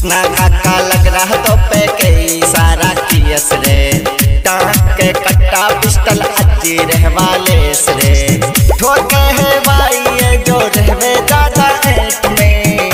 कृष्णा काका लग रहा तो पे कई सारा कियस रे टांग के कट्टा पिस्टल अज्जी रहवाले रे ठोके है भाई ये जो रहवे दादा एक में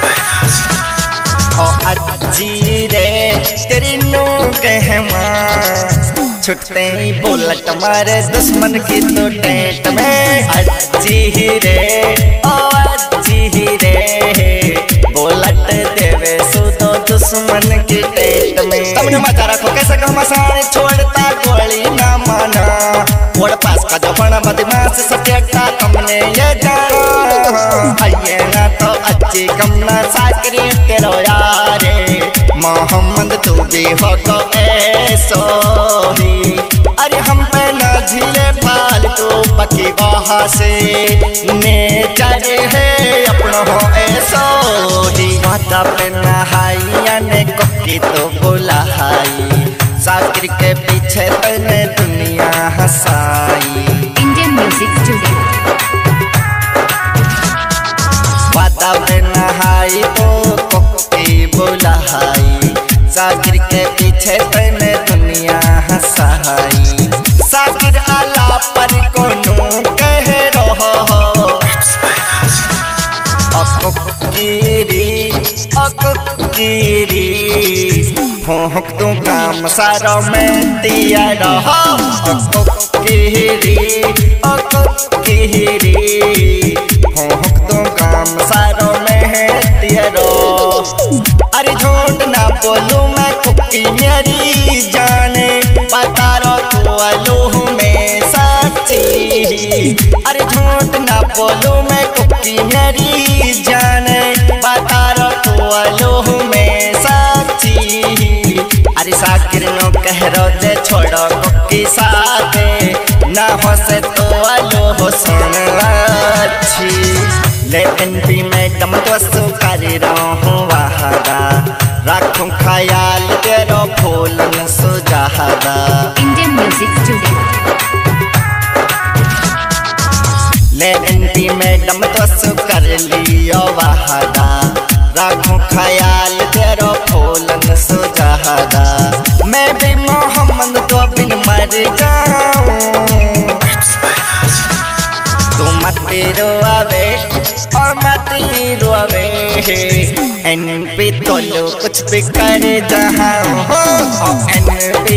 ओ अज्जी रे तेरी नू कहमा छुटते ही बुलेट मारे दुश्मन की तो टेंट में अज्जी रे ओ अज्जी रे बुलेट देवे सुतो दुश्मन की टेंट में तुमने मचा रखो कैसे घमासान छोड़ता गोली ना माना वोड़ पास का जो बना बदमाश सटेटा तुमने ये जाना आइए ना तो अच्छी कमना साकरी तेरो यारे मोहम्मद तू भी हो तो ऐसो ही अरे हम पे ना झीले फालतू पकी वहाँ से नेचर है अपना हो ऐसो ही माता पे नहाई ने कोकी तो बोला हाई साकिर के पीछे तने दुनिया हंसाई इंडियन म्यूजिक स्टूडियो माता पे नहाई तो कोकी बोला हाई साकिर के पीछे तने दुनिया हंसाई साकिर आला पर कोनो कह रहो अकुकीरी भोंक तू काम सारो में दिया रहो अकुकीरी भोंक तू काम सारो में दिया रहो अरे झूठ ना बोलूं मैं कुकी मेरी जाने बता रो तू अलूह में सच्ची अरे झूठ ना बोलूं मैं कुकी मेरी जाने बता रो तू अलूह में सच्ची अरे साकिर नो कह रो जे छोड़ो कुकी साथे ना हो से तो अलूह सुन अच्छी लेकिन भी मैं दम तो सुकर रहूं वहादा रखूं ख्याल तेरो फूलन सुजादा इंडियन म्यूजिक स्टूडियो लेकिन भी मैं दम तो सुकर लियो वहादा रखूं ख्याल तेरो फूलन सुजादा मैं भी मोहम्मद तो बिन मर जाऊं तू मत रोवे और मत रोवे एनपी तो लो कुछ भी कर जहाँ हो एनपी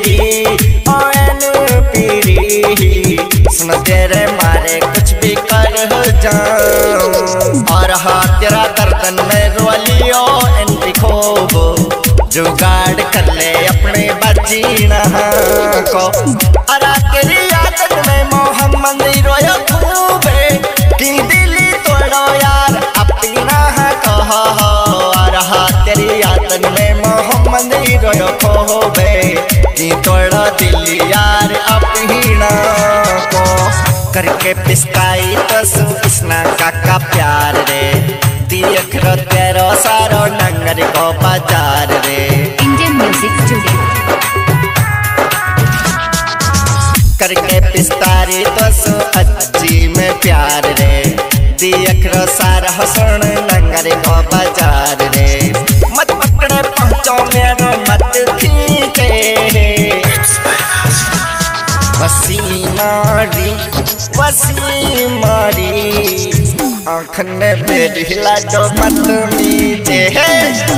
सुन तेरे मारे कुछ भी कर जाऊं और हाँ तेरा दर्दन में रो लियो एनपी खूब जुगाड़ कर ले अपने बचीना को अरा तेरी आदत में मोहम्मद रोयो खूबे की दिली तोड़ो यार अपना कहो अरा तेरी आदत में मोहम्मद रोयो खूबे की तोड़ो दिली यार अपना को करके पिस्काई तो कृष्णा काका प्यार रे देख रो तेरो सारो नंगर को बाजार रे इंडियन म्यूजिक स्टूडियो करके पिस्तारी तो अज्जी में प्यार रे देख रो सारा हसन नंगर को बाजार रे मत पकड़े पहुंचो मेरो मत खींचे वसी मारी आँख ने बेरिला जो मत मीचे है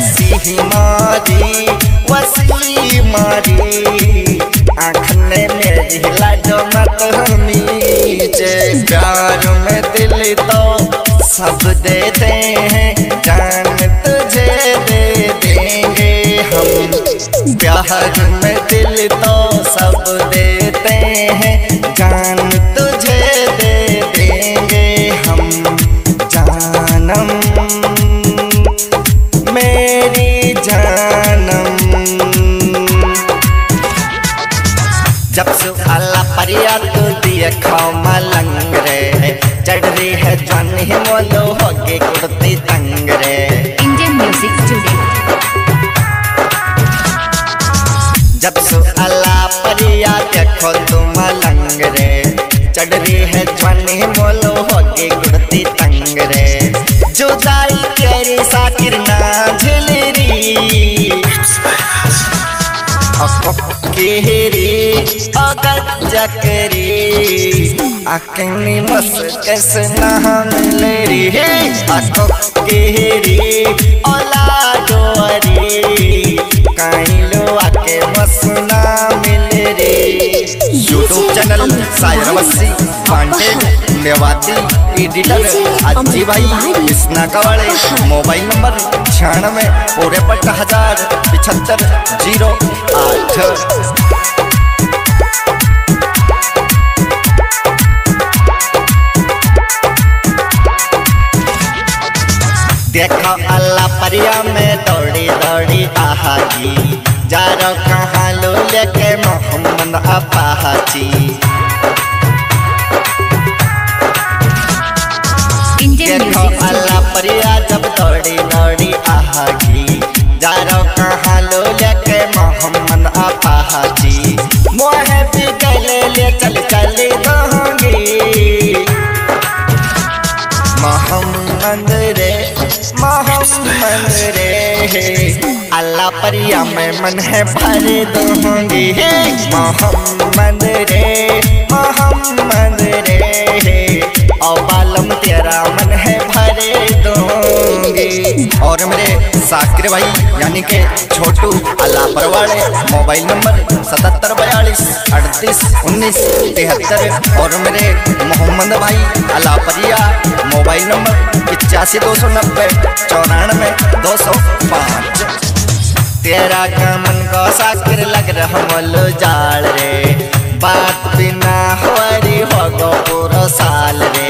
वसी मारी आँख ने बेरिला जो मत मीचे प्यार में दिल तो सब देते हैं जान तुझे दे देंगे हम प्यार में दिल तो सब देते हैं जान तुझे दे देंगे हम जानम मेरी जानम जब से अल्लाह परिया तो दिए खाओ मलंग रे चढ़ रही है जानी मोलो होगे कुर्ती तंग रे इंडियन म्यूजिक स्टूडियो जब से अल्लाह परिया देखो तुम मलंग रे चढ़ रही है जानी मोलो होगे कुर्ती तंग रे जुदाई तेरी साकिर ना झिलरी केहरी अगत जकरी अकनी मस कैसे नहा मिले रे अको केहरी ओला डोरी काइलो आके मसना मिले रे। यूट्यूब चैनल सायर वसी वांटेड मेवाती एडिटर अज्जी भाई कृष्णा कवाड़े। Mobile number 96 54 75 08। देखो अल्लाह परिया में दौड़ी दौड़ी आहाजी जारो कहाँ लो लेके मोहम्मद अपाची। देखो अल्लाह परिया जब दौड़ी दौड़ी आहाजी जारो कहाँ लो लेके मोहम्मद अपाची। मोहे भी गले ले चल चली दूंगी मोहम्मद रे अल्लाह परिया में मन है भर दूंगी मोहम्मद रे और बालम तेरा मन है भर दूंगी। और मेरे साकिर भाई यानी के छोटू अल्लाह परवाड़े। Mobile number 77 42 38 19 73। और मेरे मोहम्मद भाई अल्लाह परिया मोबाइल नंबर 85 290 94 205। तेरा का मन को साकिर लग रहा मोलो जाल रे बात बिना होरी होगो पूरा साल रे।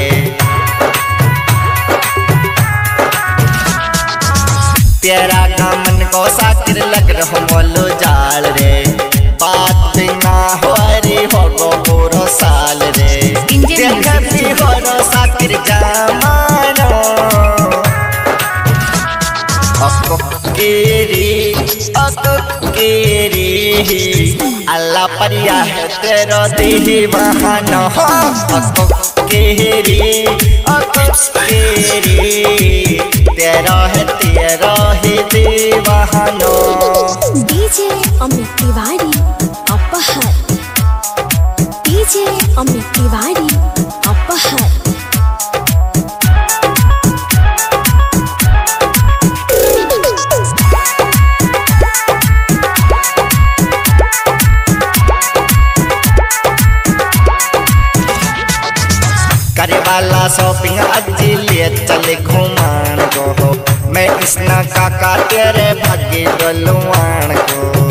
तेरा का मन को साकिर लग रहा मोलो जाल रे बात बिना होरी होगो पूरा साल रे। तेरा भी होरो साकिर जामानो अल्लाह परिया है तेरो दीवाना केहरी तेरा है दीवानो। डीजे अमित तिवारी अपहर डीजे अमित तिवारी अपहर। करे वाला शॉपिंग अज्जी लिए चले घुमान को मैं कृष्णा काका तेरे भाग्य गलवान को।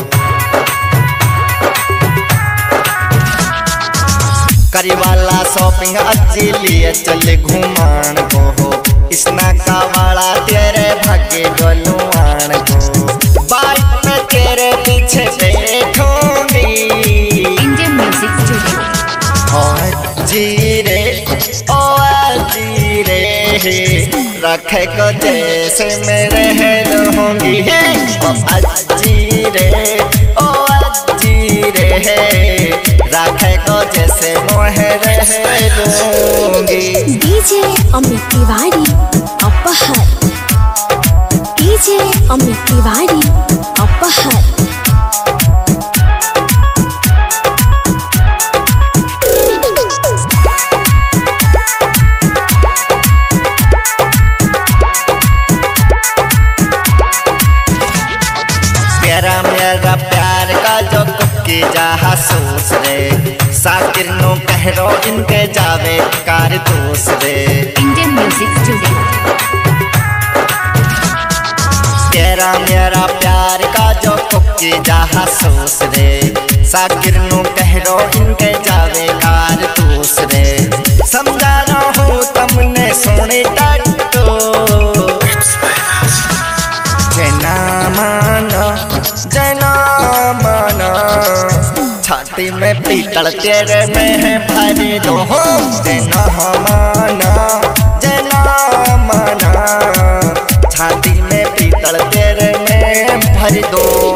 करे वाला शॉपिंग अज्जी लिए चले घुमान को कृष्णा का वाला तेरे भाग्य गलवान को। बाइक में तेरे पीछे बैठूंगी इंडियन म्यूजिक स्टूडियो। रखे को जैसे मैं रह लूंगी अज्जी रे रखे को जैसे मोहे रह लूंगी। डीजे अमित तिवारी अपहर डीजे अमित तिवारी अपहर। मेरा प्यार का जो कुकी जहा सोस रे साकिर नो कहरो इनके जावे कारतूस रे। Indian music studio. तेरा मेरा प्यार का जो कुकी जहा सोस रे साकिर नो कहरो इनके जावे कारतूस रे। समझा ना हूँ तुमने सोने टट्टो जना माना छाती में पीतल तेरे में है भरी दो जना माना छाती में पीतल तेरे में भरी दो।